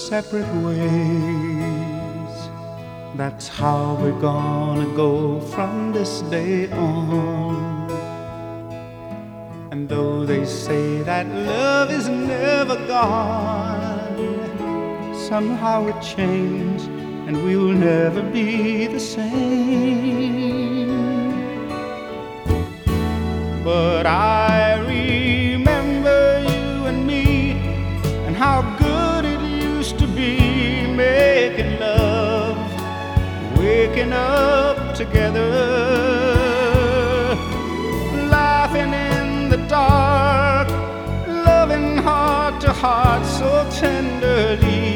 separate ways. That's how we're gonna go from this day on. And though they say that love is never gone, somehow it changed and we'll never be the same. But I remember you and me and how good it used to be making love, waking up together, laughing in the dark, loving heart to heart so tenderly.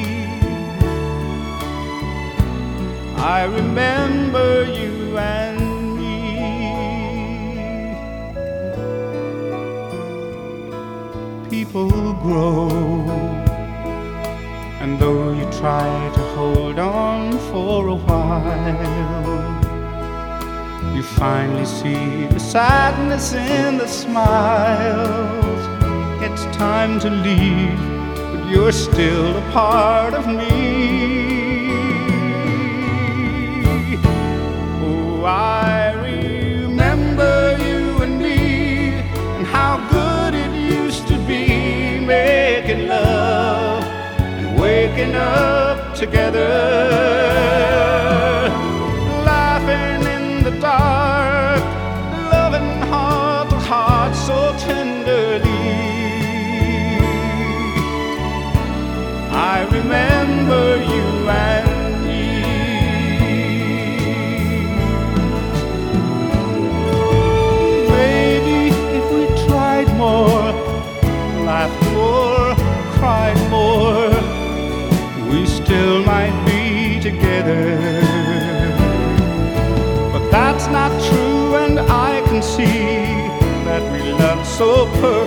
I remember you and people grow, and though you try to hold on for a while, you finally see the sadness in the smiles. It's time to leave, but you're still a part of me. Oh, I remember you and me and how good it used to be making love and waking up together, laughing in the dark, loving heart to heart so tenderly. I remember you and laughed more, cried more, we still might be together. But that's not true, and I can see that we love so perfectly.